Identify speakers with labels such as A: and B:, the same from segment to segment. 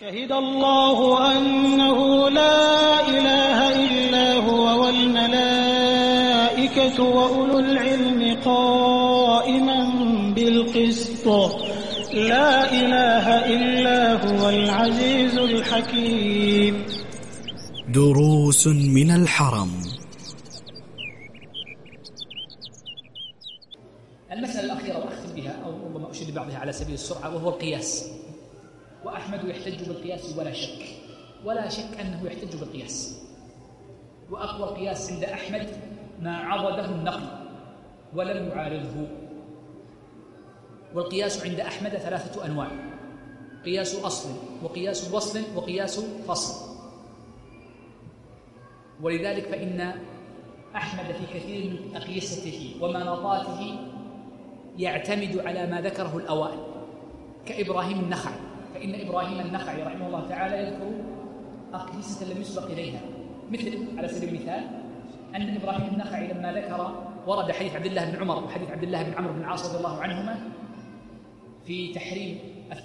A: شهد الله أنه لا إله إلا هو والملائكة وأولو العلم قائما بالقسط لا إله إلا هو العزيز الحكيم.
B: دروس من الحرم.
C: المسألة الأخيرة وأختم بها أو ربما أشير ببعضها على سبيل السرعة، وهو القياس. وأحمد يحتج بالقياس ولا شك أنه يحتج بالقياس. وأقوى القياس عند أحمد ما عضده النقل ولم يعارضه. والقياس عند أحمد 3 أنواع: قياس أصل وقياس وصل وقياس فصل. ولذلك فإن أحمد في كثير من أقيسته ومناطاته يعتمد على ما ذكره الأوائل كإبراهيم النخعي، فإن إبراهيم النخعي رحمه الله تعالى يذكر أقيسة لم يسبق إليها، مثل على سبيل المثال أن إبراهيم النخعي لما ذكر ورد حديث عبد الله بن عمر وحديث عبد الله بن عمرو بن العاص رضي الله عنهما في تحريم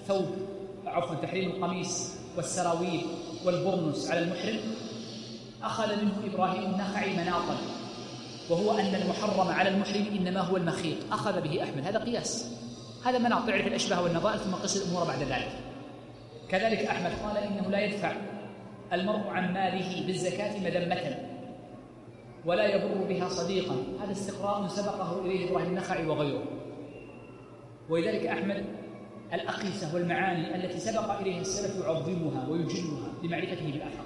C: تحريم القميص والسراويل والبرنس على المحرم، أخذ منه إبراهيم النخعي مناطا، وهو أن المحرم على المحرم إنما هو المخيط، أخذ به أحمد. هذا قياس، هذا مناط يعرف الأشباه والنظائر ثم قس الأمور بعد ذلك. كذلك أحمد قال إنه لا يدفع المرء عن ماله بالزكاة مذمة ولا يبر بها صديقا، هذا استقراء سبقه إليه إبراهيم النخعي وغيره. ولذلك أحمد الأقيسة والمعاني التي سبق إليها السلف يعظمها ويجلها لمعرفته بالأثر.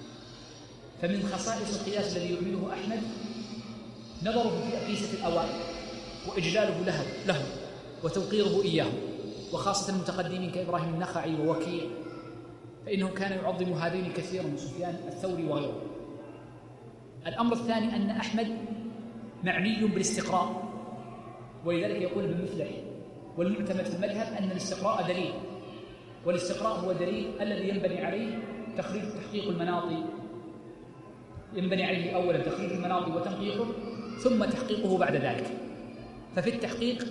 C: فمن خصائص القياس الذي يعمله أحمد نظره في أقيسة الأوائل وإجلاله له وتوقيره إياه، وخاصة المتقدمين كإبراهيم النخعي ووكيع، فإنه كان يعظم هذين كثيرا، وسفيان الثوري وغيره. الأمر الثاني أن أحمد معني بالاستقراء، ولذلك يقول ابن مفلح: والمعتمد في المذهب أن الاستقراء دليل، والاستقراء هو دليل الذي ينبني عليه تحقيق المناط، ينبني عليه أولا تخريج المناط وتنقيحه ثم تحقيقه بعد ذلك. ففي التحقيق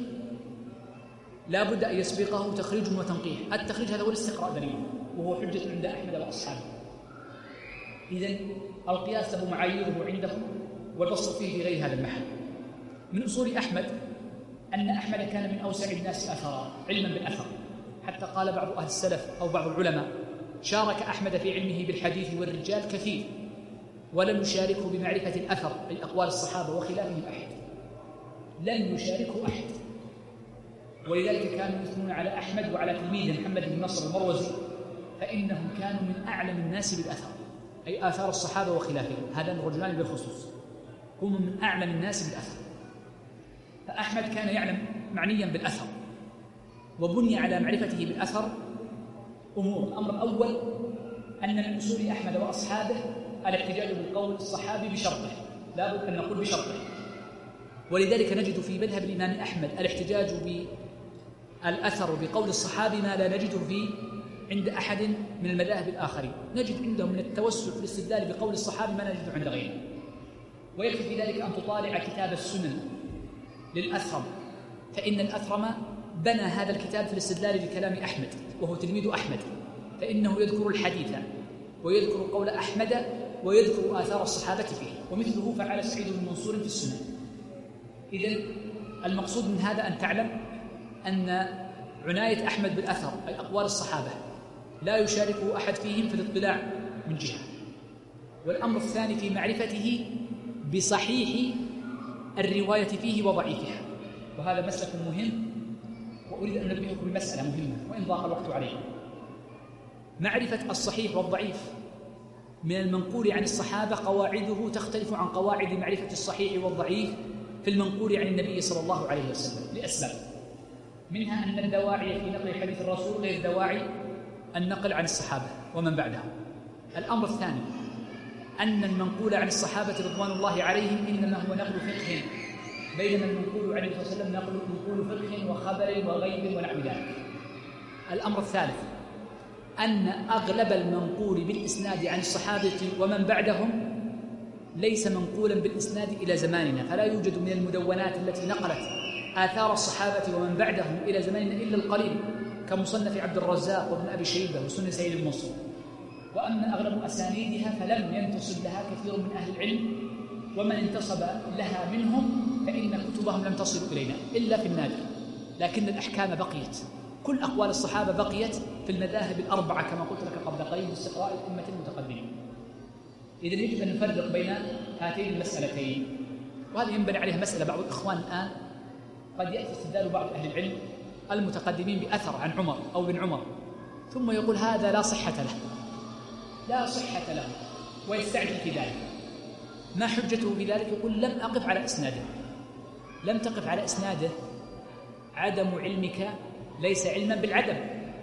C: لا بد أن يسبقه تخريج وتنقيح. التخريج هذا هو الاستقراء دليل، وهو حجة عند أحمد وأصحابه. إذن القياس له معاييره عنده، والبسط فيه في غير هذا المحل. من أصول أحمد أن أحمد كان من أوسع الناس أثرا علما بالأثر، حتى قال بعض أهل السلف أو بعض العلماء: شارك أحمد في علمه بالحديث والرجال كثير، ولم يشاركه بمعرفة الأثر أي أقوال الصحابة وخلافهم أحد، لم يشاركه أحد. ولذلك كانوا يثنون على أحمد وعلى تلميذه محمد بن نصر المروزي، فإنهم كانوا من أعلم الناس بالأثر أي آثار الصحابة وخلافهم، هذان الرجلان بالخصوص هم من أعلم الناس بالأثر. فأحمد كان يعلم معنيا بالأثر، وبني على معرفته بالأثر أمور. الأمر الأول أن من أصول أحمد وأصحابه الاحتجاج بالقول الصحابي بشرطه، لا بد أن نقول بشرطه. ولذلك نجد في مذهب الإمام أحمد الاحتجاج بالأثر بقول الصحابي ما لا نجده عند أحد من المذاهب الآخرين. نجد عندهم من التوسع في الاستدلال بقول الصحابي ما لا نجده عند غيره. ويكفي في ذلك أن تطالع كتاب السنن للأثرم، فإن الأثرم بنى هذا الكتاب في الاستدلال بكلام أحمد، وهو تلميذ أحمد، فإنه يذكر الحديث ويذكر قول أحمد ويذكر آثار الصحابة فيه، ومثله فعل سعيد بن منصور في السنن. إذن المقصود من هذا أن تعلم أن عناية أحمد بالأثر أي أقوال الصحابة لا يشاركه أحد فيهم في الاطلاع من جهة. والأمر الثاني في معرفته بصحيح الرواية فيه وضعيفها، وهذا مسلك مهم، وأريد أن أنبهكم بمسألة مهمة وإن ضاق الوقت عليكم. معرفة الصحيح والضعيف من المنقول عن الصحابة قواعده تختلف عن قواعد معرفة الصحيح والضعيف في المنقول عن النبي صلى الله عليه وسلم لأسباب، منها أن الدواعي في نقل حديث الرسول غير دواعي النقل عن الصحابة ومن بعدهم. الأمر الثاني أن المنقول عن الصحابة رضوان الله عليهم إنما هو نقل فقه، بينما المنقول عن النبي صلى الله عليه وسلم نقل فقه وخبر وغيب ونحو ذلك. الأمر الثالث أن أغلب المنقول بالإسناد عن الصحابة ومن بعدهم ليس منقولا بالإسناد إلى زماننا، فلا يوجد من المدونات التي نقلت آثار الصحابة ومن بعدهم إلى زماننا إلا القليل، كمصنف عبد الرزاق وابن أبي شيبة وسنن سعيد المنصور. وأما أغلب أسانيدها فلم ينتصب لها كثير من أهل العلم، ومن انتصب لها منهم فإن كتبهم لم تصل إلينا إلا في النادر، لكن الأحكام بقيت، كل أقوال الصحابة بقيت في المذاهب الأربعة كما قلت لك قبل قليل باستقراء الأمة المتقدمين. إذن يجب أن نفرق بين هاتين المسألتين، وهذه ينبني عليها مسألة. بعض الإخوان الآن قد يأتي استدلال بعض أهل العلم المتقدمين بأثر عن عمر أو بن عمر، ثم يقول هذا لا صحة له، لا صحة له، ويستعجل في ذلك. ما حجته في ذلك؟ يقول لم أقف على إسناده. لم تقف على إسناده، عدم علمك ليس علما بالعدم،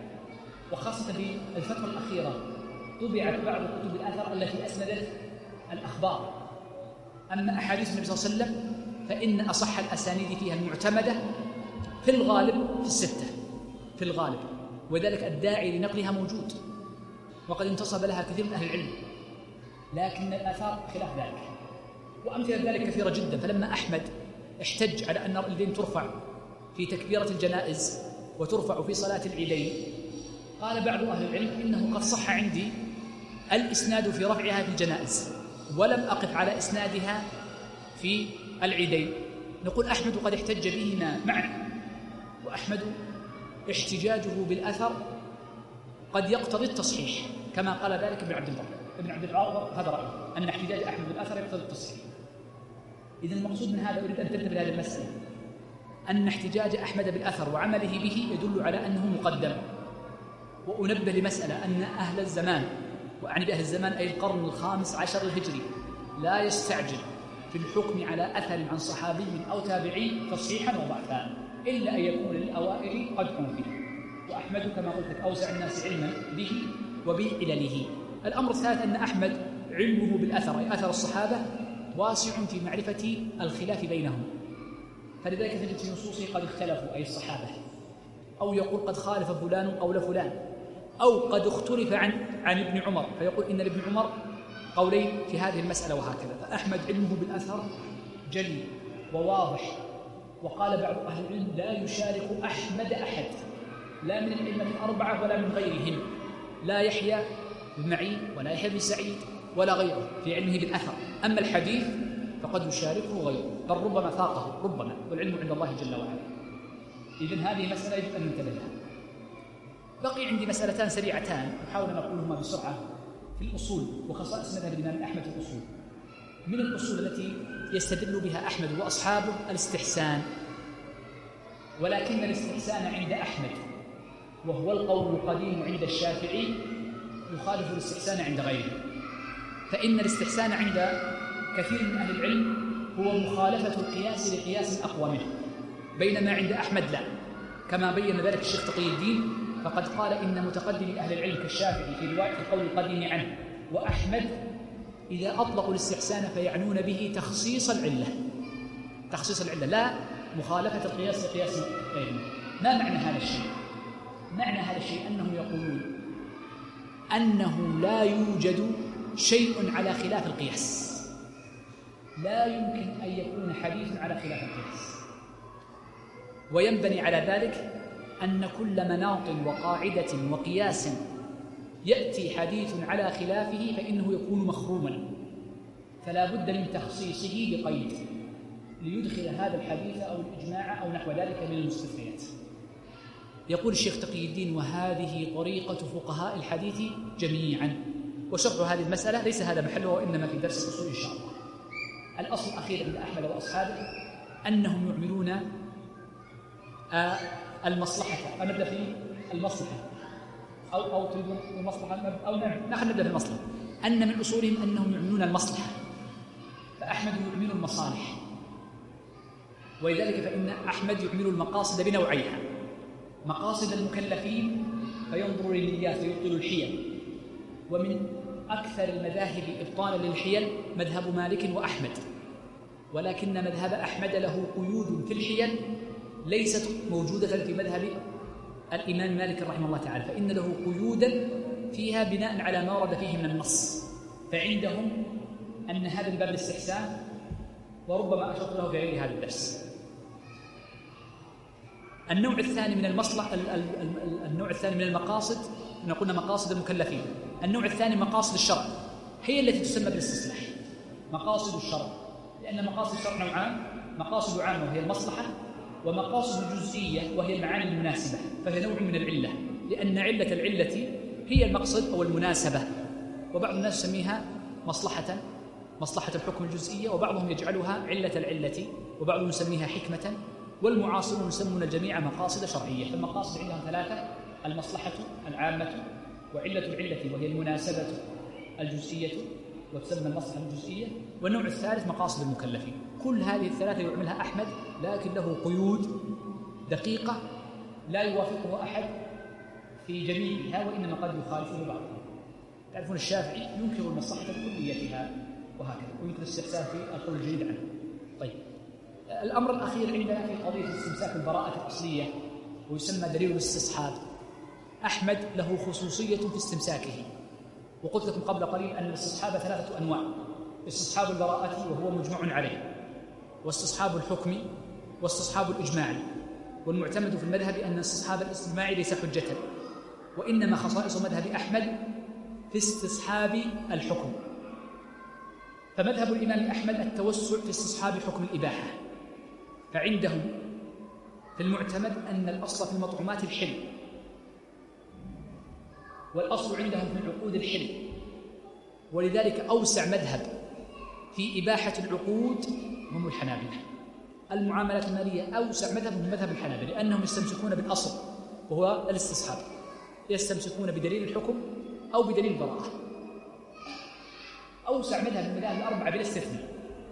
C: وخاصة في الفترة الأخيرة طبعت بعض كتب الآثار التي أسندت الأخبار. أما أحاديث النبي صلى الله عليه وسلم فإن أصح الأسانيد فيها المعتمدة في الغالب في الستة في الغالب، وذلك الداعي لنقلها موجود وقد انتصب لها كثير من أهل العلم، لكن الآثار خلاف ذلك، وأمثلة ذلك كثيرة جدا. فلما أحمد احتج على أن اليدين ترفع في تكبيرة الجنائز وترفع في صلاة العيدين، قال بعض أهل العلم إنه قد صح عندي الإسناد في رفعها في الجنائز ولم أقف على إسنادها في العيدين. نقول أحمد قد احتج بهما معا، وأحمد احتجاجه بالأثر قد يقتضي التصحيح كما قال ذلك ابن عبد البر هذا رأيه، أن احتجاج أحمد بالأثر يقتضي التصحيح. إذن المقصود من هذا، أريد أن تنتبه لهذه المسألة، أن احتجاج أحمد بالأثر وعمله به يدل على أنه مقدم. وأنبه لمسألة، أن أهل الزمان، وأعني بأهل الزمان أي القرن ال15 الهجري، لا يستعجل في الحكم على أثر عن صحابي أو تابعي تصحيحا وضعفا، إلا أن يكون للأوائل قدح فيه. وأحمد كما قلت لك أوسع الناس علما به وبعلله. الأمر الثالث أن أحمد علمه بالأثر، أي أثر الصحابة، واسع في معرفة الخلاف بينهم، فلذلك تجد في نصوصه قد اختلفوا أي الصحابة، أو يقول قد خالف فلان قول فلان، أو قد اختلف عن ابن عمر فيقول إن لابن عمر قولين في هذه المسألة وهكذا. فأحمد علمه بالأثر جلي وواضح. وقال بعض أهل العلم لا يشارك أحمد أحد، لا من الأئمة الأربعة ولا من غيرهم، لا يحيى بن معين ولا يحيى بن سعيد ولا غيره في علمه بالأثر. أما الحديث فقد يشاركه غيره، بل ربما فاقه، ربما، والعلم عند الله جل وعلا. إذن هذه مسألة يجب أن ننتبه لها. بقي عندي مسألتان سريعتان أحاول أن أقولهما بسرعة في الأصول وخصائص مذهب الإمام أحمد في الأصول. من الأصول التي يستدل بها أحمد وأصحابه الاستحسان، ولكن الاستحسان عند أحمد وهو القول القديم عند الشافعي يخالف الاستحسان عند غيره. فإن الاستحسان عند كثير من أهل العلم هو مخالفة القياس لقياس أقوى منه، بينما عند أحمد لا، كما بين ذلك الشيخ تقي الدين، فقد قال إن متقدم أهل العلم كالشافعي في رواية القول القديم عنه وأحمد إذا أطلقوا الاستحسان فيعنون به تخصيص العلة، تخصيص العلة، لا مخالفة القياس لقياس غيره. ما معنى هذا الشيء؟ معنى هذا الشيء أنهم يقولون أنه لا يوجد شيء على خلاف القياس، لا يمكن أن يكون حديث على خلاف القياس. وينبني على ذلك أن كل مناط وقاعدة وقياس يأتي حديث على خلافه فإنه يكون مخروما، فلا بد من تخصيصه بقيد ليدخل هذا الحديث أو الإجماع أو نحو ذلك من المستثنيات. يقول الشيخ تقي الدين وهذه طريقة فقهاء الحديث جميعا، وشرح هذه المسألة ليس هذا محله وإنما في درس الأصول إن شاء الله. الأصل الأخير عند أحمد وأصحابه أنهم يعملون المصلحة. نبدأ في المصلحة أو تريدون المصلحة أو نعم نبدأ في المصلحة. أن من أصولهم أنهم يعملون المصلحة، فأحمد يعمل المصالح، ولذلك فإن أحمد يعمل المقاصد بنوعيها: مقاصد المكلفين فينظر للنيات ويبطل الحيل. ومن أكثر المذاهب إبطالا للحيل مذهب مالك وأحمد، ولكن مذهب أحمد له قيود في الحيل ليست موجودة في مذهب الإمام مالك رحمه الله تعالى، فإن له قيودا فيها بناء على ما ورد فيه من النص. فعندهم أن هذا من باب الاستحسان، وربما أشرت له في غير هذا الدرس. النوع الثاني من المصلحة، النوع الثاني من المقاصد، إن قلنا مقاصد المكلفين، النوع الثاني مقاصد الشرع، هي التي تسمى بالاستصلاح. مقاصد الشرع، لأن مقاصد الشرع نوعان: مقاصد عامة وهي المصلحة، ومقاصد جزئية وهي المعاني المناسبة، فهي نوع من العلة، لأن علة العلة هي المقصد أو المناسبة. وبعض الناس يسميها مصلحة الحكم الجزئية، وبعضهم يجعلها علة العلة، وبعضهم يسميها حكمة، والمعاصرون يسمون الجميع مقاصد شرعية. فالمقاصد عندهم ثلاثة: المصلحة العامة، وعلة العلة وهي المناسبة الجزئية وتسمى المصلحة الجزئية، والنوع الثالث مقاصد المكلفين. كل هذه الثلاثة يعملها أحمد، لكن له قيود دقيقة لا يوافقه أحد في جميعها، وإنما قد يخالفه بعضهم. تعرفون الشافعي ينكر المصلحة كليتها وهكذا، ويمكن الاستحسان في القول الجديد عنه. طيب، الأمر الأخير عندنا في قضية استمساك البراءة الأصلية، ويسمى دليل الاستصحاب. أحمد له خصوصية في استمساكه، وقلت لكم قبل قليل أن الاستصحاب ثلاثة أنواع: استصحاب البراءة وهو مجمع عليه، واستصحاب الحكم، واستصحاب الإجماع. والمعتمد في المذهب أن استصحاب الاجتماع ليس حجة، وإنما خصائص مذهب أحمد في استصحاب الحكم. فمذهب الإمام أحمد التوسع في استصحاب حكم الإباحة، فعندهم في المعتمد أن الأصل في المطعومات الحل، والأصل عندهم في العقود الحل، ولذلك أوسع مذهب في إباحة العقود هم الحنابلة. المعاملات المالية أوسع مذهب من مذهب الحنابلة، لأنهم يستمسكون بالأصل وهو الاستصحاب، يستمسكون بدليل الحكم أو بدليل البراءة. أوسع مذهب من المذاهب الأربعة بلا استثناء.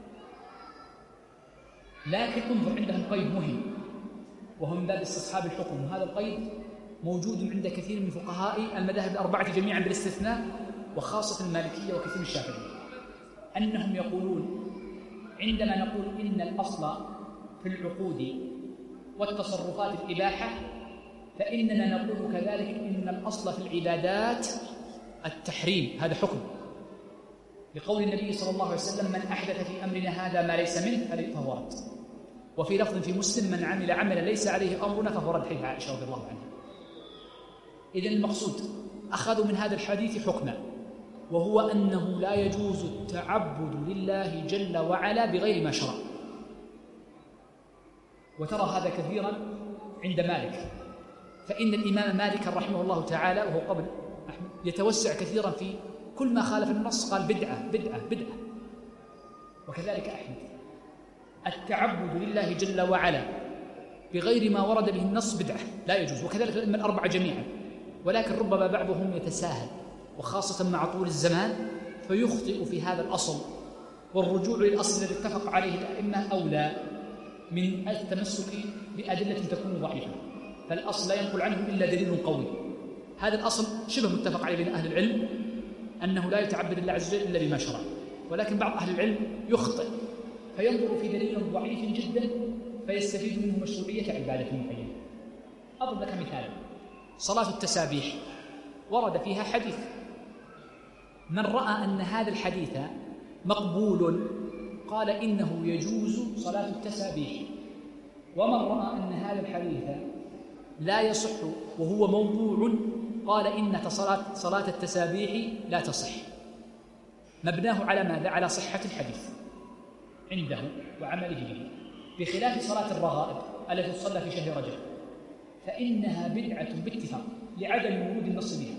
C: لكن انظر، عندهم قيد مهم وهو من باب استصحاب الحكم، وهذا القيد موجود عند كثير من فقهاء المذاهب الأربعة جميعا بالاستثناء، وخاصة المالكية وكثير من الشافعية، أنهم يقولون عندما نقول إن الأصل في العقود والتصرفات الإباحة، فإننا نقول كذلك إن الأصل في العبادات التحريم، هذا حكم، لقول النبي صلى الله عليه وسلم: من أحدث في أمرنا هذا ما ليس منه فهو رد. وفي لفظ في مسلم: من عمل عملا ليس عليه أمرنا فهو رد، حديث عائشة رضي الله عنها. إذن المقصود أخذوا من هذا الحديث حكما، وهو أنه لا يجوز التعبد لله جل وعلا بغير ما شرع. وترى هذا كثيرا عند مالك، فإن الإمام مالك رحمه الله تعالى وهو قبل أحمد يتوسع كثيرا في كل ما خالف النص، قال بدعة بدعة بدعة. وكذلك أحمد التعبد لله جل وعلا بغير ما ورد به النص بدعة لا يجوز، وكذلك الأئمة الأربعة جميعا. ولكن ربما بعضهم يتساهل، وخاصة مع طول الزمان، فيخطئ في هذا الأصل، والرجوع للأصل الذي اتفق عليه الأئمة أولى من التمسك بأدلة تكون ضعيفة. فالأصل لا ينقل عنه إلا دليل قوي. هذا الأصل شبه متفق عليه بين أهل العلم، أنه لا يتعبد الله عز وجل إلا بما شرع. ولكن بعض أهل العلم يخطئ فينظر في دليل ضعيف جدا فيستفيد منه مشروعية عبادة معينة. أضرب لك مثالا: صلاة التسابيح ورد فيها حديث، من رأى أن هذا الحديث مقبول قال إنه يجوز صلاة التسابيح، ومن رأى أن هذا الحديث لا يصح وهو موضوع قال إن صلاة التسابيح لا تصح. مبناه على ماذا؟ على صحة الحديث عنده وعمله به، بخلاف صلاة الرغائب التي تصلى في شهر رجب، فإنها بدعة باتفاق لعدم وجود النص بها.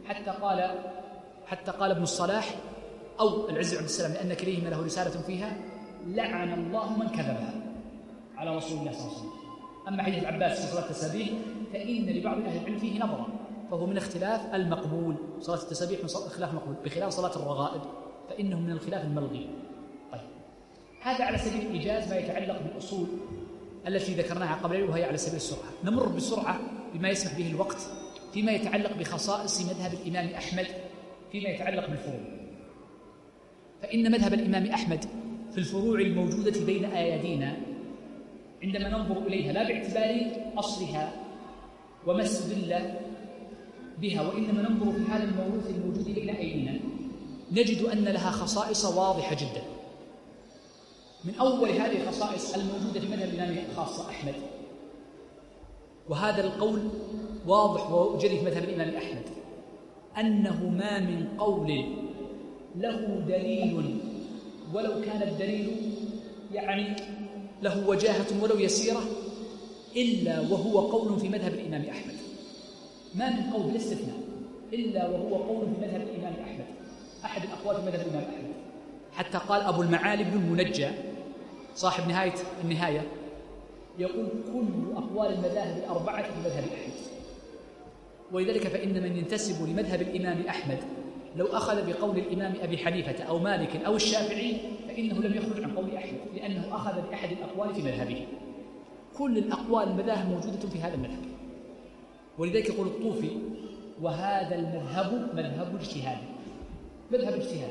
C: حتى قال ابن الصلاح أو العز عبد السلام، لأن كليهما له رسالة فيها: لعن الله من كذبها على رسول الله صلى الله عليه وسلم. أما حديث العباس في صلاة التسابيح فإن لبعض أهل العلم فيه نظرا، فهو من اختلاف المقبول. صلاة التسابيح من خلاف مقبول، بخلاف صلاة الرغائب فإنه من الخلاف الملغي. طيب، هذا على سبيل الإيجاز ما يتعلق بالأصول التي ذكرناها قبل، وهي على سبيل السرعة. نمر بسرعة بما يسمح به الوقت فيما يتعلق بخصائص مذهب الإمام أحمد فيما يتعلق بالفروع. فإن مذهب الإمام أحمد في الفروع الموجودة بين أيدينا عندما ننظر إليها لا باعتبار أصلها وما استدل بها، وإنما ننظر في هذا الموروث الموجود بين أيدينا، نجد أن لها خصائص واضحة جدا. من أول هذه الخصائص الموجودة في مذهب الإمام خاصة أحمد وهذا القول واضح وجلي في مذهب الإمام أحمد، أنه ما من قول له دليل ولو كان الدليل يعني له وجاهة ولو يسيرة إلا وهو قول في مذهب الإمام أحمد. ما من قول بالاستثناء إلا وهو قول في مذهب الإمام أحمد، أحد الأقوال في مذهب الإمام أحمد. حتى قال أبو المعالي بن المنجى صاحب نهاية النهاية يقول كل أقوال المذاهب الأربعة في مذهب أحمد. ولذلك فإن من ينتسب لمذهب الإمام أحمد لو أخذ بقول الإمام أبي حنيفة أو مالك أو الشافعي فإنه لم يخرج عن قول أحمد، لأنه أخذ بأحد الأقوال في مذهبه. كل الأقوال المذاهب موجودة في هذا المذهب. ولذلك يقول الطوفي وهذا المذهب مذهب اجتهاد، مذهب اجتهاد.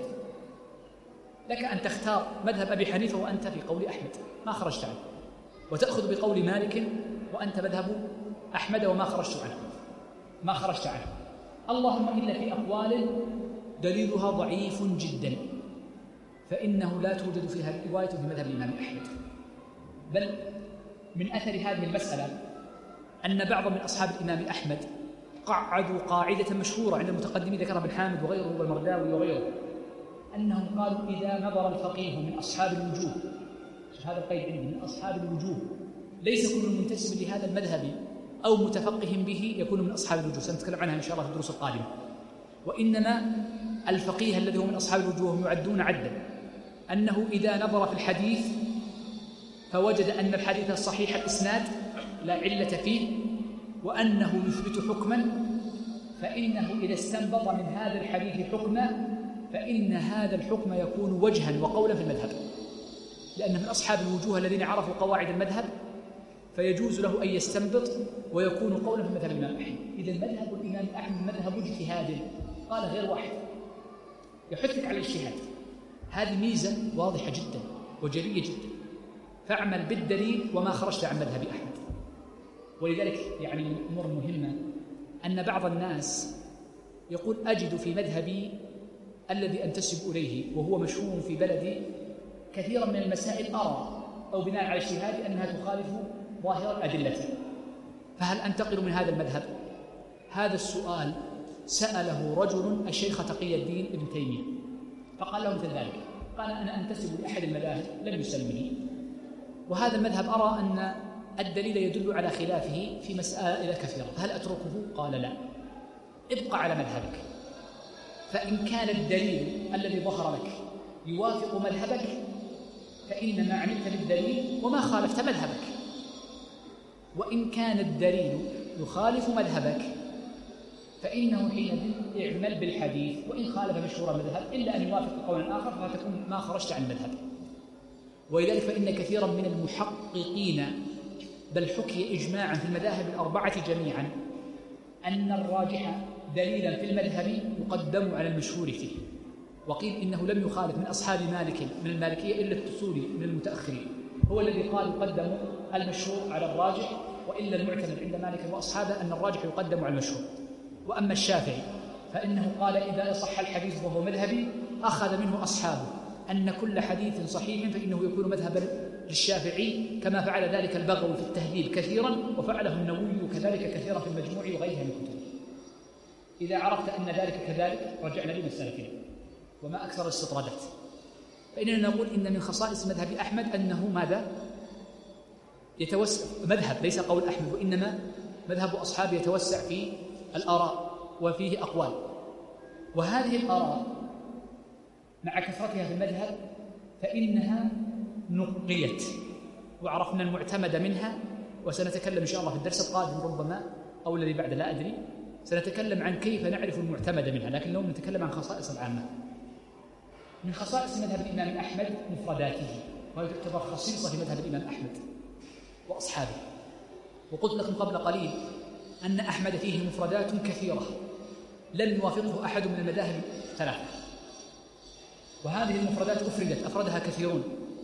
C: لك أن تختار مذهب أبي حنيفة وأنت في قول أحمد ما خرجت عنه، وتأخذ بقول مالك وأنت مذهب أحمد وما خرجت عنه، ما خرجت عنه. اللهم إلا في أقوال دليلها ضعيف جدا فإنه لا توجد فيها رواية في مذهب الإمام أحمد. بل من أثر هذه المسألة أن بعض من أصحاب الإمام أحمد قعدوا قاعدة مشهورة عند المتقدمين ذكرها ابن حامد وغيره والمرداوي وغيره، أنهم قالوا إذا نظر الفقيه من أصحاب الوجوه، هذا القيد عندي، من أصحاب الوجوه، ليس كل منتسب لهذا المذهب أو متفقه به يكون من أصحاب الوجوه، سنتكلم عنها إن شاء الله في الدروس القادمة. وإنما الفقيه الذي هو من أصحاب الوجوه هم يعدون عدا، أنه إذا نظر في الحديث فوجد أن الحديث صحيح الإسناد لا علة فيه وأنه يثبت حكما، فإنه إذا استنبط من هذا الحديث حكما فإن هذا الحكم يكون وجها وقولا في المذهب، لأنه من أصحاب الوجوه الذين عرفوا قواعد المذهب، فيجوز له أن يستنبط ويكون قولا في مذهب الإمام أحمد. إذا مذهب الإمام أحمد مذهب اجتهاد، قال غير واحد، يحثك على الاجتهاد. هذه ميزة واضحة جدا وجلية جدا، فاعمل بالدليل وما خرجت عن مذهب أحمد. ولذلك يعني من الأمور المهمة أن بعض الناس يقول أجد في مذهبي الذي أنتسب إليه وهو مشهور في بلدي كثيرا من المسائل أرى أو بناء على اجتهادي أنها تخالف ظاهر الأدلة، فهل أنتقل من هذا المذهب؟ هذا السؤال سأله رجل الشيخ تقي الدين ابن تيمية فقال له مثل ذلك، قال أنا أنتسب لأحد المذاهب لم يسلمني، وهذا المذهب أرى أن الدليل يدل على خلافه في مسائل كثيرة، هل أتركه؟ قال لا، ابقى على مذهبك، فإن كان الدليل الذي ظهر لك يوافق مذهبك فإنما عملت بالدليل وما خالفت مذهبك، وإن كان الدليل يخالف مذهبك فإنه حينئذ اعمل بالحديث وإن خالف مشهور المذهب إلا أن يوافق قولا آخر فتكون ما خرجت عن المذهب. ولذلك فإن كثيرا من المحققين بل حكي إجماعا في المذاهب الأربعة جميعا أن الراجح دليلا في المذهب يقدم على المشهور فيه، وقيل إنه لم يخالف من أصحاب مالك من المالكية إلا التسولي من المتأخرين، هو الذي قال يقدم المشهور على الراجح، وإلا المعتمد عند مالك وأصحابه أن الراجح يقدم على المشهور. وأما الشافعي فإنه قال إذا صح الحديث وهو مذهبي أخذ منه أصحابه أن كل حديث صحيح فإنه يكون مذهبا للشافعي، كما فعل ذلك البغوي في التهذيب كثيرا وفعله النووي كذلك كثيرا في المجموع وغيرها من الكتب. إذا عرفت أن ذلك كذلك رجعنا لمسألتنا وما أكثر الاستطرادات. فإننا نقول إن من خصائص مذهب أحمد أنه ماذا؟ يتوسع مذهب ليس قول أحمد، وإنما مذهب أصحابه يتوسع في الآراء وفيه أقوال، وهذه الآراء مع كثرتها في المذهب فإنها نقيت وعرفنا المعتمد منها، وسنتكلم إن شاء الله في الدرس القادم ربما أو الذي بعد لا أدري سنتكلم عن كيف نعرف المعتمد منها، لكن اليوم نتكلم عن خصائص العامة. من خصائص مذهب الإمام أحمد مفرداته، وهي تعتبر خصيصة في مذهب الإمام أحمد وأصحابه. وقلت لكم قبل قليل أن أحمد فيه مفردات كثيرة لم يوافقه أحد من المذاهب الثلاثة، وهذه المفردات أفردها كثيرون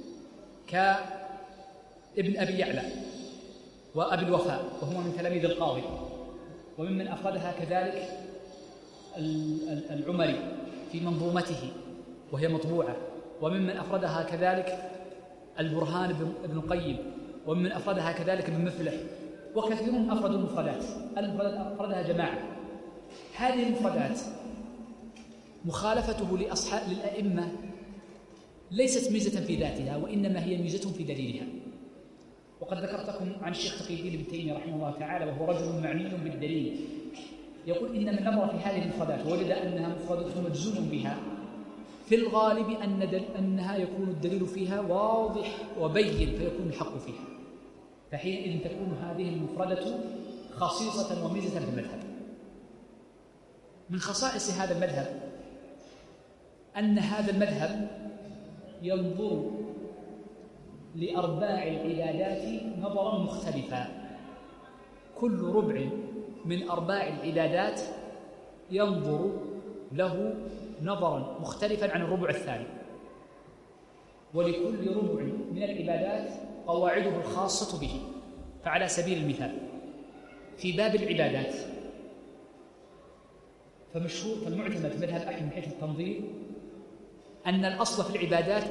C: كابن أبي يعلى وأبي الوفاء وهو من تلاميذ القاضي، وممن أفردها كذلك العمري في منظومته وهي مطبوعة، وممن أفردها كذلك البرهان بن القيم، وممن أفردها كذلك ابن مفلح وكثيرون أفردوا المفردات أفردها جماعة. هذه المفردات مخالفته للأئمة ليست ميزة في ذاتها، وإنما هي ميزة في دليلها. وقد ذكرتكم عن الشيخ تقي الدين ابن تيمية رحمه الله تعالى، وهو رجل معني بالدليل، يقول إن من نظر في هذه المفردات ووجد أنها مفردة مجزوم بها، في الغالب أنها يكون الدليل فيها واضح وبين، فيكون الحق فيها، فحينئذ تكون هذه المفردة خصيصة وميزة في المذهب. من خصائص هذا المذهب أن هذا المذهب ينظر لأرباع العبادات نظرا مختلفا. كل ربع من أرباع العبادات ينظر له نظرا مختلفا عن الربع الثاني، ولكل ربع من العبادات قواعده الخاصة به. فعلى سبيل المثال في باب العبادات فالمعتمد في مذهب أحمد من حيث التنظير أن الأصل في العبادات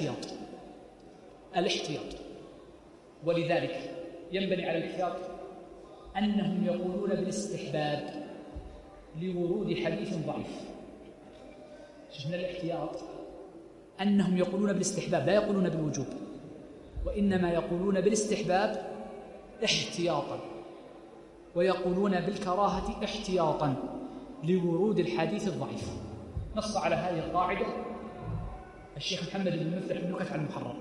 C: الاحتياط، ولذلك ينبني على الاحتياط أنهم يقولون بالاستحباب لورود حديث ضعيف. شفنا الاحتياط أنهم يقولون بالاستحباب، لا يقولون بالوجوب، وإنما يقولون بالاستحباب احتياطا، ويقولون بالكراهة احتياطا لورود الحديث الضعيف. نص على هذه القاعدة الشيخ محمد بن مفلح بن نكت على المحرر.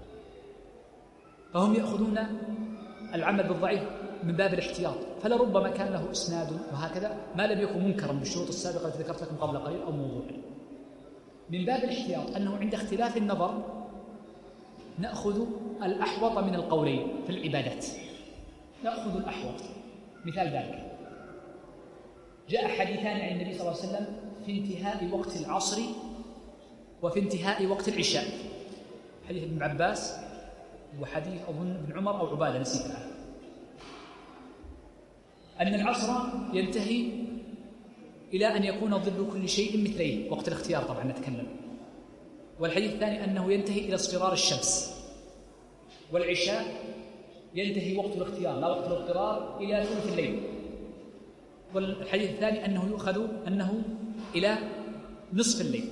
C: فهم يأخذون العمل بالضعيف من باب الاحتياط، فلربما كان له إسناد وهكذا ما لم يكن منكرا بالشروط السابقة التي ذكرت لكم قبل قليل أو موضوعا. من باب الاحتياط أنه عند اختلاف النظر نأخذ الأحوط من القولين في العبادات، نأخذ الأحوط. مثال ذلك جاء حديثان عن النبي صلى الله عليه وسلم في انتهاء وقت العصر وفي انتهاء وقت العشاء، حديث ابن عباس وحديث أظن ابن عمر أو عبادة نسيت الآن، أن العصر ينتهي إلى أن يكون ظل كل شيء مثليه، وقت الاختيار طبعا نتكلم. والحديث الثاني أنه ينتهي إلى اصفرار الشمس. والعشاء ينتهي وقت الاختيار لا وقت الاضطرار إلى ثلث الليل. والحديث الثاني أنه يؤخذ أنه إلى نصف الليل.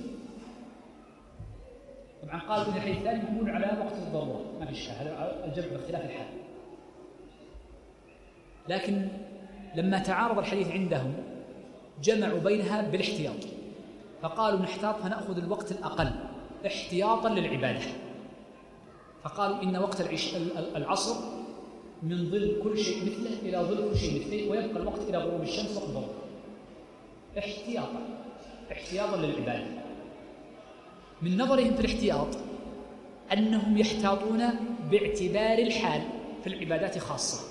C: طبعا قالوا إن الحديث الثاني يكون على وقت الضرورة، ما في شيء، هذا الجمع باختلاف الحال. لكن لما تعارض الحديث عندهم جمعوا بينها بالاحتياط، فقالوا نحتاط فنأخذ الوقت الأقل احتياطا للعبادة، فقالوا إن وقت العصر من ظل كل شيء مثله إلى ظل كل شيء مثله، ويبقى الوقت إلى غروب الشمس وقت الظهر، احتياطا للعبادة. من نظرهم في الاحتياط أنهم يحتاطون باعتبار الحال في العبادات خاصة،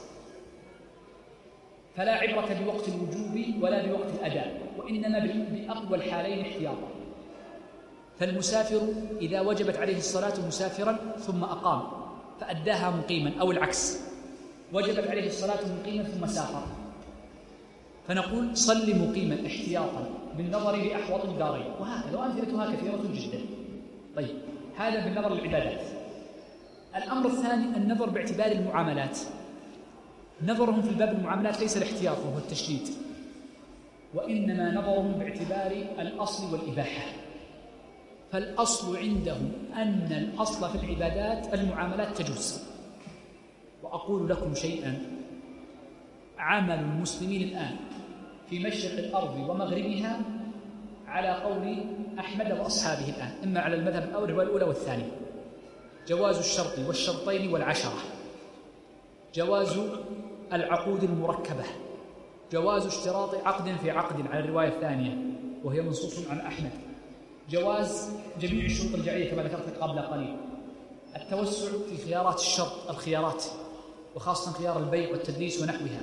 C: فلا عبرة بوقت الوجوب ولا بوقت الأداء، وإنما بأقوى الحالين احتياطا. فالمسافر إذا وجبت عليه الصلاة مسافرا ثم أقام فأداها مقيما، أو العكس وجبت عليه الصلاة مقيما ثم سافر، فنقول صل مقيما احتياطا بالنظر لأحوط الدارين، وهكذا، وأمثلتها كثيرة جدا. طيب هذا بالنظر للعبادات. الأمر الثاني النظر باعتبار المعاملات. نظرهم في الباب المعاملات ليس الاحتياط وهو التشديد، وإنما نظرهم باعتبار الأصل والإباحة. فالأصل عندهم أن الأصل في العبادات المعاملات تجوز. وأقول لكم شيئا، عمل المسلمين الآن في مشرق الأرض ومغربها على قول أحمد وأصحابه الآن، إما على المذهب الأول والثاني، جواز الشرط والشرطين والعشرة، جواز العقود المركبة، جواز اشتراط عقد في عقد على الرواية الثانية وهي منصوص عن أحمد، جواز جميع الشروط الجعلية كما ذكرت قبل قليل، التوسع في خيارات الشرط، الخيارات وخاصة خيار البيع والتدليس ونحوها.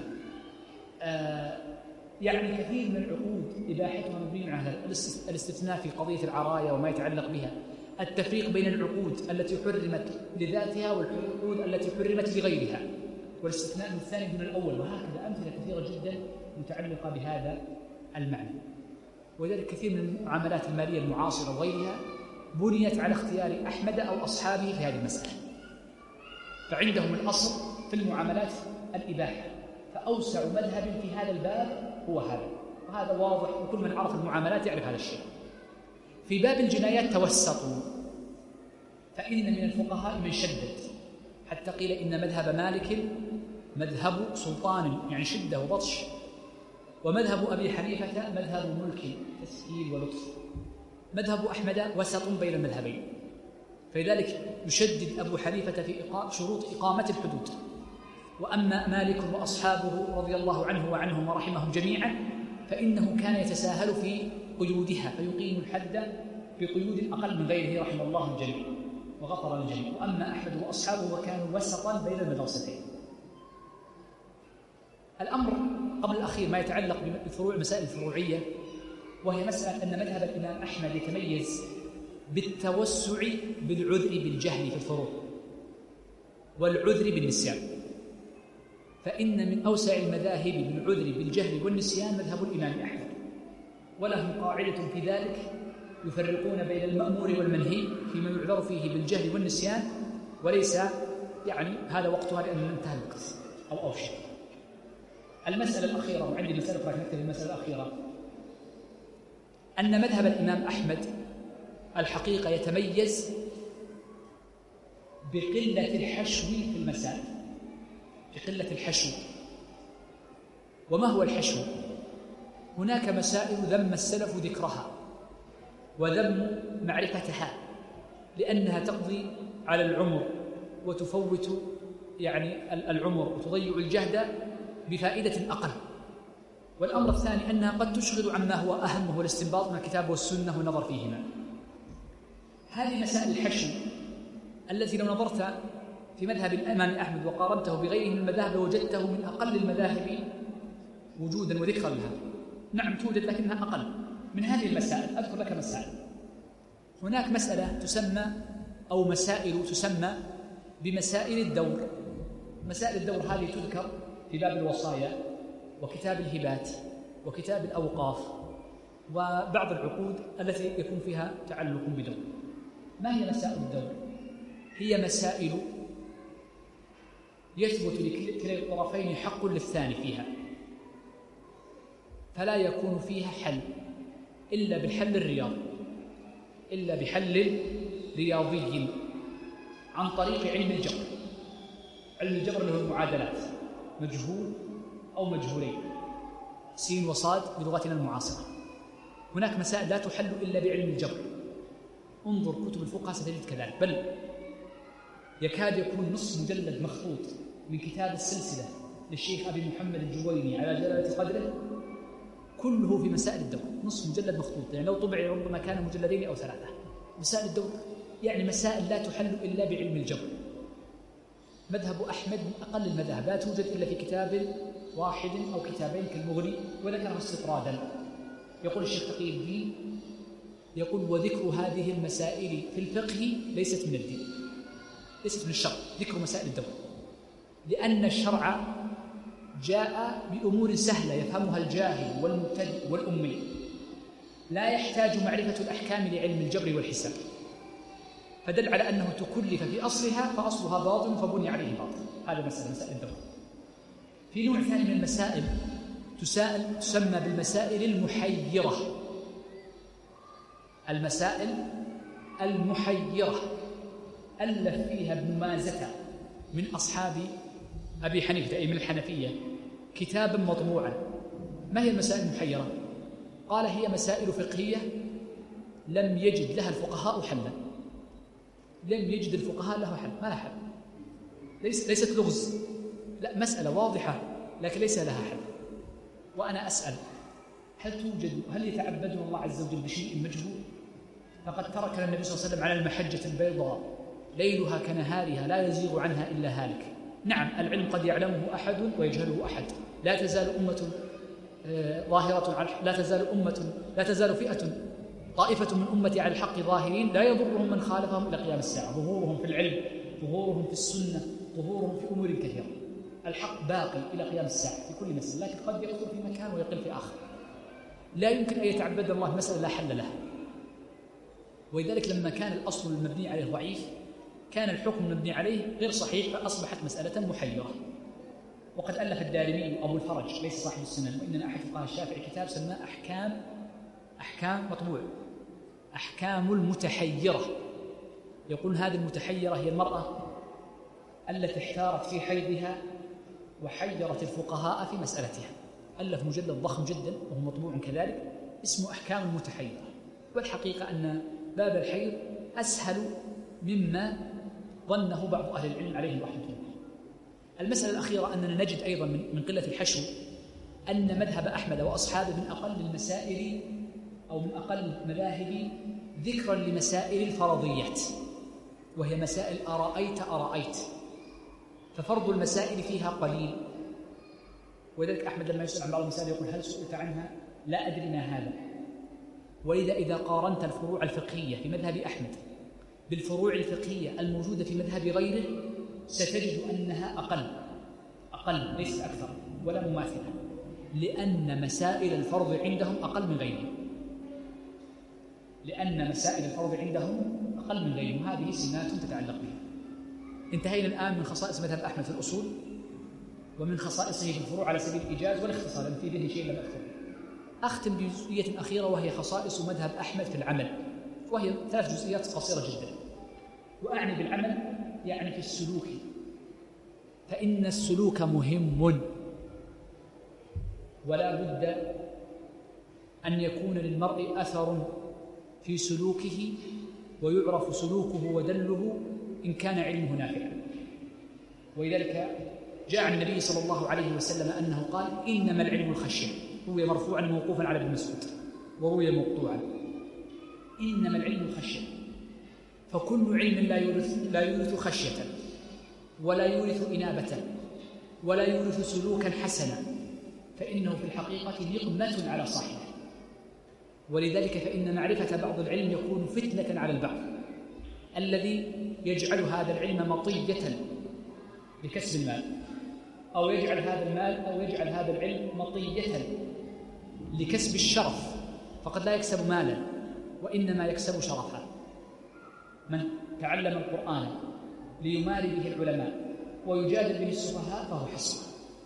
C: يعني كثير من العقود إباحتها مبنية على الاستثناء في قضية العراية وما يتعلق بها، التفريق بين العقود التي حرمت لذاتها والعقود التي حرمت لغيرها، والاستثناء من الثاني دون الأول، وهكذا أمثلة كثيرة جدا متعلقة بهذا المعنى. ولذلك كثير من المعاملات المالية المعاصرة وغيرها بنيت على اختيار أحمد أو أصحابه في هذه المسألة. فعندهم الأصل في المعاملات الإباحة، فأوسع مذهب في هذا الباب هو هذا، وهذا واضح وكل من عرف المعاملات يعرف هذا الشيء. في باب الجنايات توسطوا، فإن من الفقهاء من شدد حتى قيل إن مذهب مالك مذهب سلطان يعني شدة وبطش، ومذهب أبي حنيفة مذهب ملك تسهيل ولطف، مذهب أحمد وسط بين المذهبين، فلذلك يشدد أبو حنيفة في شروط إقامة الحدود. وأما مالك وأصحابه رضي الله عنه وعنهم ورحمهم جميعا فإنه كان يتساهل في قيودها فيقيم الحد بقيود أقل من غيره رحمه الله الجميع وغفر للجميع. وأما أحمد وأصحابه وكانوا وسطا بين المدرستين. الأمر قبل الأخير ما يتعلق بفروع المسائل الفروعية، وهي مسألة أن مذهب الإمام أحمد يتميز بالتوسع بالعذر بالجهل في الفروع والعذر بالنسيان، فإن من أوسع المذاهب بالعذر بالجهل والنسيان مذهب الإمام أحمد، ولهم قاعدة في ذلك يفرقون بين المأمور والمنهي فيما يعذر فيه بالجهل والنسيان، وليس يعني هذا وقتها لأن انتهى القصة أو أوشك. المسألة الأخيرة، وعندي مسألة راح نكتب المسألة الأخيرة، أن مذهب الإمام أحمد الحقيقة يتميز بقلة الحشو في المسائل، بقلة الحشو. وما هو الحشو؟ هناك مسائل ذم السلف ذكرها وذم معرفتها لأنها تقضي على العمر وتفوت يعني العمر وتضيع الجهد بفائدة أقل. والأمر الثاني أنها قد تشغل عما هو أهم وهو الاستنباط من الكتاب والسنة والنظر فيهما. هذه مسائل الحشو التي لو نظرت في مذهب الإمام أحمد وقارنته بغيره من المذاهب وجدته من أقل المذاهب وجودا وذكرا لها. نعم توجد لكنها أقل. من هذه المسائل أذكر لك مسائل. هناك مسألة تسمى أو مسائل تسمى بمسائل الدور. مسائل الدور هذه تذكر في باب الوصايا وكتاب الهبات وكتاب الأوقاف وبعض العقود التي يكون فيها تعلق بدور. ما هي مسائل الدور؟ هي مسائل يثبت لكلا الطرفين حق للثاني فيها، فلا يكون فيها حل إلا بالحل الرياضي، إلا بحل رياضي عن طريق علم الجبر. علم الجبر اللي هو المعادلات، مجهول أو مجهولين، سين وصاد بلغتنا المعاصرة. هناك مسائل لا تحل إلا بعلم الجبر. انظر كتب الفقهاء ستجد كذلك، بل يكاد يكون نصف مجلد مخطوط من كتاب السلسلة للشيخ أبي محمد الجويني على جلالة قدره كله في مسائل الدور، نصف مجلد مخطوط، يعني لو طبع ربما كان مجلدين أو 3. مسائل الدور يعني مسائل لا تحل إلا بعلم الجبر. مذهب أحمد من أقل المذاهب، لا توجد إلا في كتاب واحد أو كتابين كالمغني، وذكره استطرادا. يقول الشيخ تقي الدين يقول: وذكر هذه المسائل في الفقه ليست من الدين، ليست من الشرع، ذكر مسائل الدور، لأن الشرع جاء بأمور سهلة يفهمها الجاهل والمبتدئ والأمي، لا يحتاج معرفة الأحكام لعلم الجبر والحساب، فدل على أنه تكلف في أصلها فأصلها باطل فبني عليه باطل. هذا مسائل الدور. في نوع ثاني من المسائل تسمى بالمسائل المحيرة. المسائل المحيرة ألف فيها ابن مازة من أصحاب أبي حنيفة أي من الحنفية كتابا مطبوعا. ما هي المسائل المحيرة؟ قال: هي مسائل فقهية لم يجد لها الفقهاء حلا. لم يجد الفقهاء له حل، ما لها حل، ليست لغز، لا، مسألة واضحة لكن ليس لها حل. وأنا أسأل: هل يتعبدنا الله عز وجل بشيء مجهول؟ فقد تركنا النبي صلى الله عليه وسلم على المحجة البيضاء ليلها كنهارها لا يزيغ عنها إلا هالك. نعم، العلم قد يعلمه أحد ويجهله أحد. لا تزال أمة ظاهرة، لا تزال فئة طائفة من أمتي على الحق ظاهرين لا يضرهم من خالفهم إلى قيام الساعة. ظهورهم في العلم، ظهورهم في السنة، ظهورهم في أمور كثيرة. الحق باقي إلى قيام الساعة في كل مسألة، لكن قد يكثر في مكان ويقل في آخر. لا يمكن أن يتعبد الله مسألة لا حل لها. ولذلك لما كان الأصل المبني عليه ضعيف كان الحكم المبني عليه غير صحيح، فأصبحت مسألة محيرة. وقد ألف الدارمي أبو الفرج ليس صاحب السنن وإنما أحد فقهاء الشافعي كتاب سماه أحكام مطبوع أحكام المتحيرة. يقول هذه المتحيرة هي المرأة التي احتارت في حيضها وحيرت الفقهاء في مسألتها. ألف مجلد ضخم جدا وهو مطبوع كذلك اسمه أحكام المتحيرة. والحقيقة أن باب الحيض أسهل مما ظنه بعض أهل العلم عليه رحمة الله. المسألة الأخيرة أننا نجد أيضا من قلة الحشو أن مذهب أحمد وأصحابه من أقل المسائل أو من أقل المذاهب ذكرا لمسائل الفرضيات، وهي مسائل أرأيت، ففرض المسائل فيها قليل. ولذلك أحمد لما يسأل عن بعض المسائل يقول هل سئلت عنها؟ لا أدري ما هذا. وإذا إذا قارنت الفروع الفقهية في مذهب أحمد بالفروع الفقهية الموجودة في مذهب غيره ستجد أنها أقل ليست أكثر ولا مماثلة، لأن مسائل الفرض عندهم أقل من غيرهم، وهذه سمات تتعلق بها. انتهينا الآن من خصائص مذهب أحمد في الأصول ومن خصائصه في الفروع على سبيل الإيجاز والاختصار، لأن في ذهني شيء لم أذكره. أختم بجزئية أخيرة وهي خصائص مذهب أحمد في العمل، وهي 3 جزئيات قصيرة جدا. وأعني بالعمل يعني في السلوك، فإن السلوك مهم ولا بد أن يكون للمرء أثر في سلوكه ويعرف سلوكه ودله إن كان علمه نافعا. ولذلك جاء عن النبي صلى الله عليه وسلم أنه قال إنما العلم الخشية، روي مرفوعا موقوفا على ابن مسعود وروي مقطوعا. إنما العلم الخشية، فكل علم لا يورث خشية ولا يورث إنابة ولا يورث سلوكا حسنا، فإنه في الحقيقة نقمة على صاحبه. ولذلك فإن معرفة بعض العلم يكون فتنة على البعض، الذي يجعل هذا العلم مطية لكسب المال، أو يجعل هذا العلم مطية لكسب الشرف، فقد لا يكسب مالا وإنما يكسب شرفا. من تعلم القرآن ليماري به العلماء ويجادل به السفهاء فهو حسن.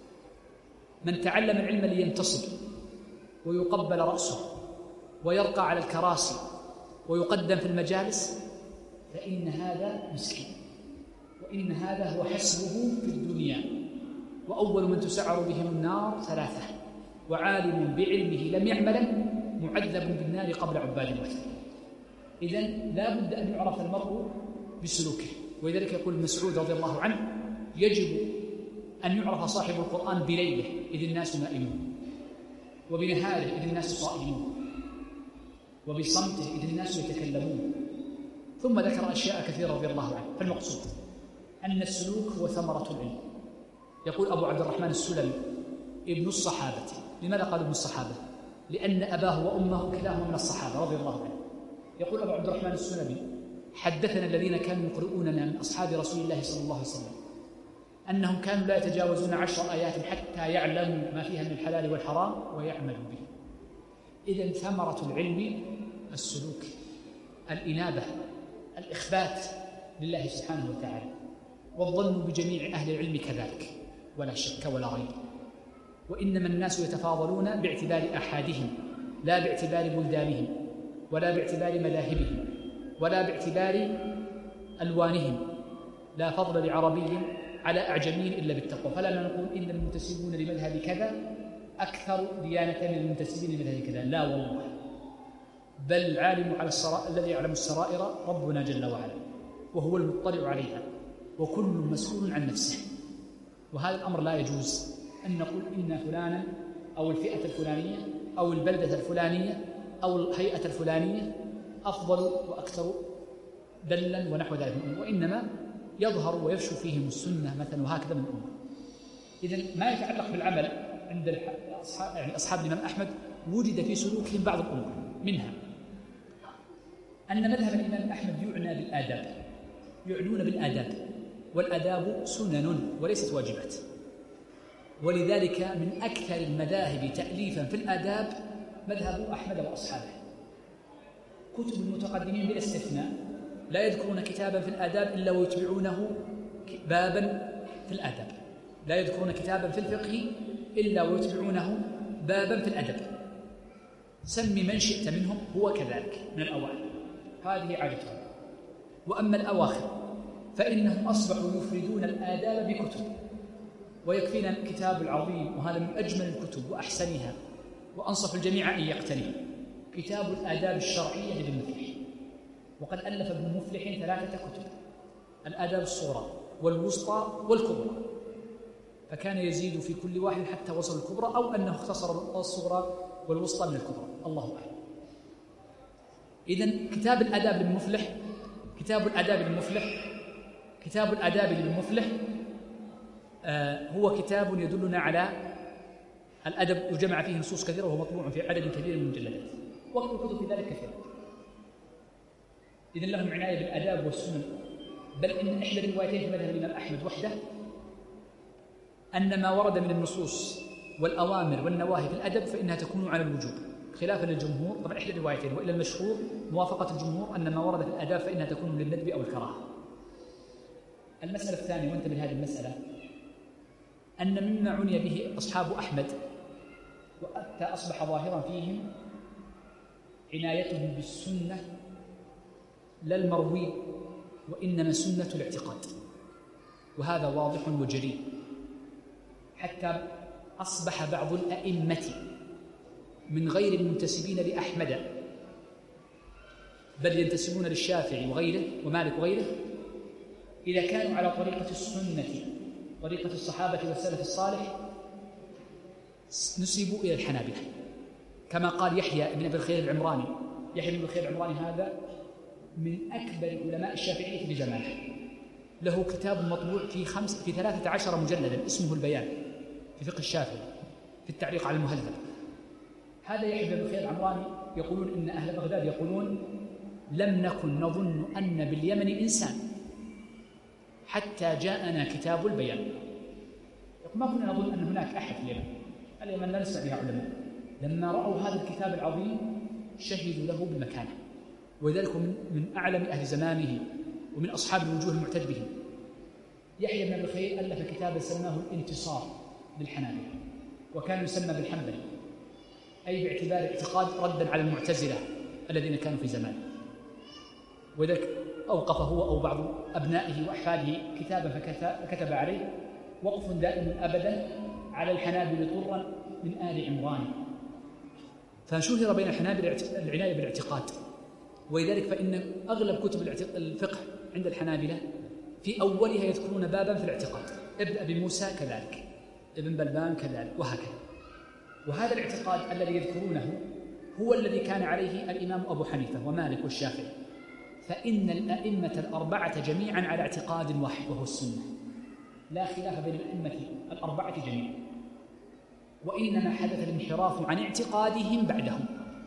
C: من تعلم العلم لينتصب ويقبل رأسه ويرقى على الكراسي ويقدم في المجالس فإن هذا مسكين، وإن هذا هو حسبه في الدنيا. وأول من تسعر بهم النار 3: وعالم بعلمه لم يعمل، معذب بالنار قبل عباد الوثن. إذن لا بد أن يعرف المرء بسلوكه. ولذلك يقول مسعود رضي الله عنه يجب أن يعرف صاحب القرآن بليله إذ الناس نائمون، وبنهاره إذ الناس صائمون، وبصمته إذ الناس يتكلمون. ثم ذكر أشياء كثيرة رضي الله عنه. فالمقصود أن السلوك هو ثمرة العلم. يقول أبو عبد الرحمن السلمي ابن الصحابة. لماذا قال ابن الصحابة؟ لأن أباه وأمه كلاهما من الصحابة رضي الله عنه. يقول أبو عبد الرحمن السلمي حدثنا الذين كانوا يقرؤوننا من أصحاب رسول الله صلى الله عليه وسلم أنهم كانوا لا يتجاوزون 10 آيات حتى يعلموا ما فيها من الحلال والحرام ويعملوا به. إذن ثمرة العلم السلوك، الإنابة، الإخبات لله سبحانه وتعالى، والظن بجميع أهل العلم كذلك ولا شك ولا ريب. وإنما الناس يتفاضلون باعتبار أحادهم لا باعتبار بلدانهم ولا باعتبار مذاهبهم ولا باعتبار ألوانهم. لا فضل لعربي على أعجمي إلا بالتقوى. فلا نقول إن المنتسبون لمذهب كذا أكثر ديانة من المنتسبين لمذهب كذا، لا والله، بل العالم على الذي يعلم السرائر ربنا جل وعلا، وهو المطلع عليها، وكل مسؤول عن نفسه. وهذا الأمر لا يجوز أن نقول إن فلانا أو الفئة الفلانية أو البلدة الفلانية أو الهيئة الفلانية أفضل وأكثر دلا ونحو ذلك من الأمور، وإنما يظهر ويفشو فيهم السنة مثلا وهكذا من الأمور. إذن ما يتعلق بالعمل عند أصحاب الإمام أحمد وجد في سلوكهم بعض الأمور، منها أن مذهب الإمام أحمد يعنون بالآداب، والآداب سنن وليست واجبات. ولذلك من أكثر المذاهب تأليفا في الآداب مذهب أحمد وأصحابه. كتب المتقدمين بلا استثناء لا يذكرون كتابا في الآداب إلا ويتبعونه بابا في الآداب، لا يذكرون كتابا في الفقه إلا ويتبعونه بابا في الأدب. سمي من شئت منهم، هو كذلك من الأوائل، هذه عادتهم. وأما الأواخر فإنهم أصبحوا يفردون الآداب بكتب، ويكفينا الكتاب العظيم، وهذا من أجمل الكتب وأحسنها وأنصف الجميع أن يقتنيه، كتاب الآداب الشرعية لابن مفلح. وقد ألف ابن مفلح 3 كتب: الآداب الصغرى والوسطى والكبرى، فكان يزيد في كل واحد حتى وصل الكبرى، أو أنه اختصر الصغرى والوسطى من الكبرى، الله أعلم. إذن كتاب الآداب لابن مفلح، كتاب الآداب لابن مفلح هو كتاب يدلنا على الأدب، وجمع فيه نصوص كثيرة، وهو مطبوع في عدد كبير من المجلدات، والكتب في ذلك كثيرة. إذن لهم عناية بالآداب والسنن، بل إن إحدى الروايتين في مذهب الإمام أحمد وحده أن ما ورد من النصوص والأوامر والنواهي في الأدب فإنها تكون على الوجوب، خلافا للجمهور. طبعا إحدى الروايتين، وإلى المشهور موافقة الجمهور أن ما ورد في الآداب فإنها تكون للندب أو الكراهة. المسألة الثانية، وانتبه لهذه المسألة، أن مما عني به أصحاب أحمد وأتى أصبح ظاهرا فيهم عنايتهم بالسنة لا المروي، وإنما سنة الاعتقاد، وهذا واضح وجلي، حتى أصبح بعض الأئمة من غير المنتسبين لأحمد، بل ينتسبون للشافعي وغيره ومالك وغيره، إذا كانوا على طريقة السنة، طريقة الصحابة والسلف الصالح، نسبوا إلى الحنابلة، كما قال يحيى بن أبي الخير العمراني. يحيى بن أبي الخير العمراني هذا من أكبر علماء الشافعية بجماله، له كتاب مطبوع في 13 مجلدا اسمه البيان في فقه الشافعي في التعليق على المهذب. هذا يحيى بن الخير العمراني يقولون إن أهل بغداد يقولون: لم نكن نظن أن باليمن إنسان حتى جاءنا كتاب البيان. ما كنا نظن أن هناك أحد في اليمن لا نسمع بها علماء. لما رأوا هذا الكتاب العظيم شهدوا له بالمكانة، وذلك من أعلم أهل زمانه ومن أصحاب الوجوه المعتد بهم. يحيى بن أبي الخير ألف كتابا سماه الانتصار للحنابلة، وكان يسمى بالحنبلي، أي باعتبار اعتقاد ردا على المعتزلة الذين كانوا في زمانه. وذلك أوقف هو أو بعض أبنائه وأحفاده كتابا فكتب عليه: وقف دائم أبدا على الحنابلة طرا من آل عمران. فشهر بين الحنابلة العناية بالاعتقاد، ولذلك فإن أغلب كتب الفقه عند الحنابلة في أولها يذكرون بابا في الاعتقاد، ابن أبي موسى كذلك، ابن بلبان كذلك، وهكذا. وهذا الاعتقاد الذي يذكرونه هو الذي كان عليه الإمام أبو حنيفة ومالك والشافعي، فإن الأئمة 4 جميعا على اعتقاد واحد وهو السنة، لا خلاف بين الأئمة 4 جميعا، وإنما حدث الانحراف عن اعتقادهم بعدهم،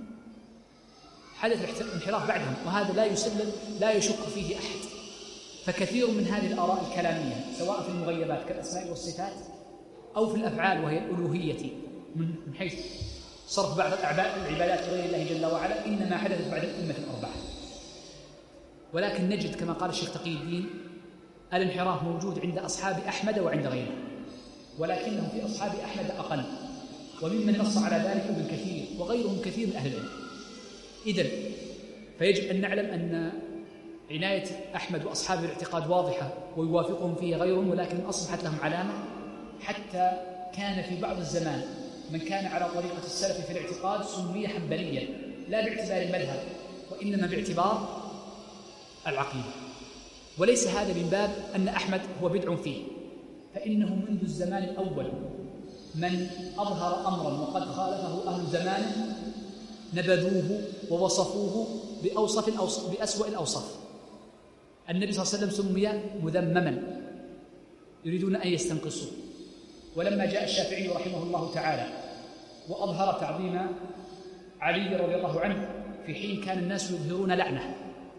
C: حدث الانحراف بعدهم، وهذا لا يسلم لا يشك فيه أحد. فكثير من هذه الآراء الكلامية سواء في المغيبات كالأسماء والصفات أو في الأفعال وهي الألوهية من حيث صرف بعض العبادات لغير الله جل وعلا، إنما حدثت بعد الأئمة 4. ولكن نجد كما قال الشيخ تقي الدين الانحراف موجود عند أصحاب أحمد وعند غيره، ولكنه في أصحاب أحمد أقل، وممن نص على ذلك ابن كثير وغيرهم كثير من أهل العلم. إذن فيجب أن نعلم أن عناية أحمد وأصحاب الاعتقاد واضحة ويوافقهم فيه غيرهم، ولكن أصبحت لهم علامة، حتى كان في بعض الزمان من كان على طريقة السلف في الاعتقاد سمي حنبليا، لا باعتبار المذهب وإنما باعتبار العقيدة. وليس هذا من باب أن أحمد هو بدع فيه، فإنه منذ الزمان الأول من أظهر أمرا وقد خالفه أهل زمانه نبذوه ووصفوه بأسوأ الأوصاف. النبي صلى الله عليه وسلم سمي مذمما، يريدون أن يستنقصوه. ولما جاء الشافعي رحمه الله تعالى وأظهر تعظيم علي رضي الله عنه في حين كان الناس يظهرون لعنه،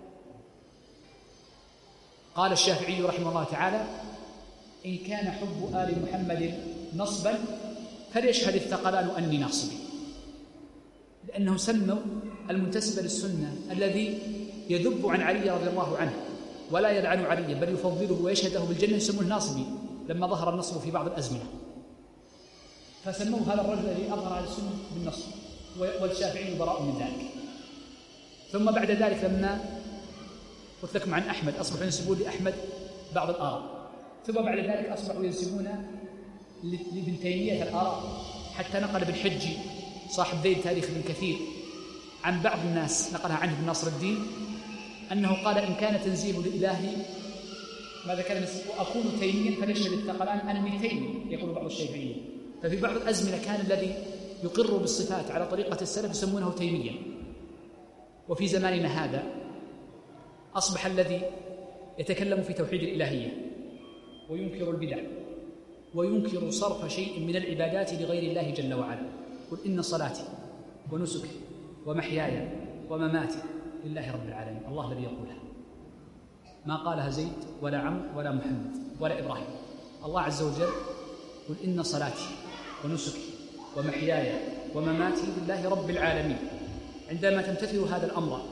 C: قال الشافعي رحمه الله تعالى: إن كان حب آل محمد نصبا فليشهد الثقلان أني ناصبي. لأنه سموا المنتسب للسنة الذي يذب عن علي رضي الله عنه ولا يلعن علي بل يفضله ويشهده بالجنة يسمونه ناصبي، لما ظهر النصب في بعض الأزمنة، فسموه هذا الرجل الذي أظهر على السنة بالنصب، والشافعي براء من ذلك. ثم بعد ذلك لما قلت لكم عن أحمد أصبحوا ينسبون لأحمد بعض الآراء، ثم بعد ذلك أصبحوا ينسبون لابن تيمية الآراء، حتى نقل ابن حجي صاحب ذيل تاريخ ابن كثير عن بعض الناس، نقلها عنه ابن ناصر الدين، أنه قال إن كان تنزيه لإلهي ماذا كان وأكون تيميا فليشهد الثقلان أنني تيمي، يقول بعض الشافعيين. ففي بعض الأزمنة كان الذي يقر بالصفات على طريقة السلف يسمونه تيميا. وفي زماننا هذا أصبح الذي يتكلم في توحيد الإلهية وينكر البدع وينكر صرف شيء من العبادات لغير الله جل وعلا، قل إن صلاتي ونسكي ومحياي ومماتي لله رب العالمين، الله الذي يقولها، ما قالها زيد ولا عمرو ولا محمد ولا إبراهيم، الله عز وجل قل إن صلاتي ونسكي ومحياي ومماتي لله رب العالمين. عندما تمتثل هذا الأمر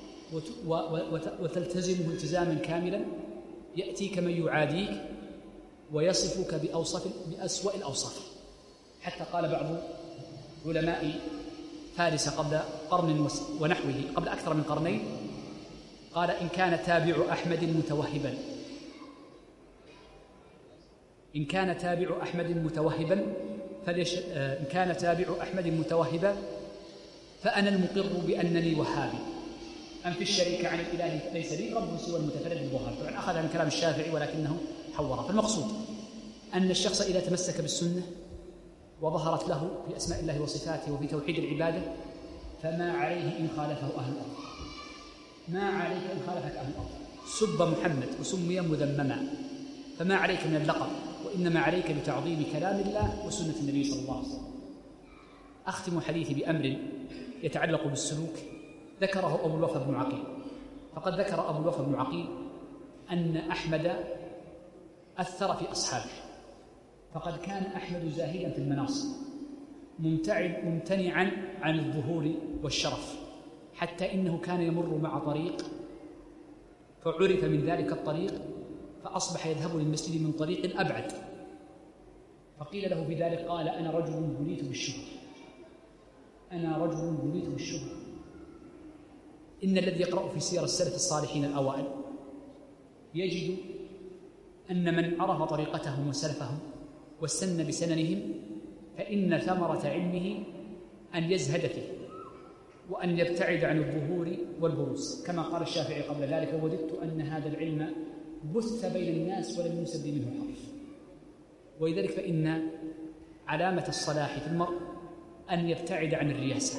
C: وتلتزمه التزاما كاملا يأتيك من يعاديك ويصفك بأسوأ الأوصاف. حتى قال بعض علماء فارس قبل قرن ونحوه، قبل أكثر من قرنين، قال إن كان تابع أحمد متوهبا إن كان تابع أحمد متوهبا فأنا المقر بأنني وهابي، أنفي الشريك عن الإله ليس لي رب سوى المتفرد الوهاب. طبعا أخذ من كلام الشافعي ولكنه حوره. فالمقصود أن الشخص إذا تمسك بالسنة وظهرت له في أسماء الله وصفاته وفي توحيد العبادة فما عليه إن خالفه أهل الأرض، ما عليك إن خالفك أهل الأرض. سب محمد وسمي مذمما، فما عليك من اللقب، وإنما عليك بتعظيم كلام الله وسنة النبي صلى الله عليه وسلم. أختم حديثي بأمر يتعلق بالسلوك ذكره أبو الوفا بن عقيل. فقد ذكر أبو الوفا بن عقيل أن أحمد أثر في أصحابه، فقد كان أحمد زاهدا في المناصب ممتنعا عن الظهور والشرف، حتى إنه كان يمر مع طريق فعرف من ذلك الطريق فأصبح يذهب للمسجد من طريق أبعد، فقيل له بذلك قال أنا رجل بليت بالشهرة. إن الذي يقرأ في سير السلف الصالحين الأوائل يجد أن من عرف طريقتهم وسلفهم واستنى بسننهم فإن ثمرة علمه أن يزهد فيه وأن يبتعد عن الظهور والبروز، كما قال الشافعي قبل ذلك وددت أن هذا العلم بث بين الناس ولم ينسب منه حرف. ولذلك فإن علامة الصلاح في المرء أن يبتعد عن الرياسة،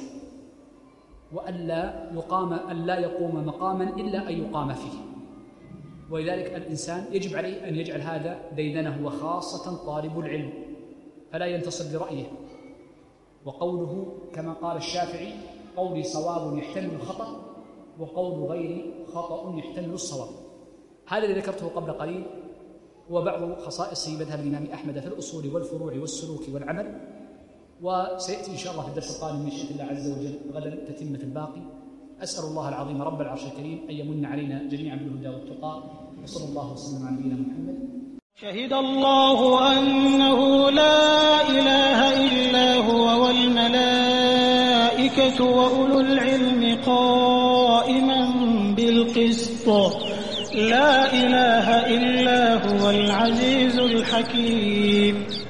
C: وألا يقوم مقاما إلا أن يقام فيه. ولذلك الإنسان يجب عليه أن يجعل هذا ديدنه، وخاصة طالب العلم، فلا ينتصر لرأيه. وقوله كما قال الشافعي قولي صواب يحتمل الخطأ وقول غيري خطأ يحتمل الصواب. هذا الذي ذكرته قبل قليل هو بعض خصائص مذهب الإمام أحمد في الأصول والفروع والسلوك والعمل، وسيأتي إن شاء الله في الدرس القادم من مشيئة الله عز وجل غدا تتمة الباقي. أسأل الله العظيم رب العرش الكريم أن يمن علينا جميعا بالهدى والتقى، وصلى الله وسلم على نبينا محمد.
A: شهد الله أنه لا إله إلا هو والملائكة وأولو العلم قائما بالقسط، لا إله إلا هو العزيز الحكيم.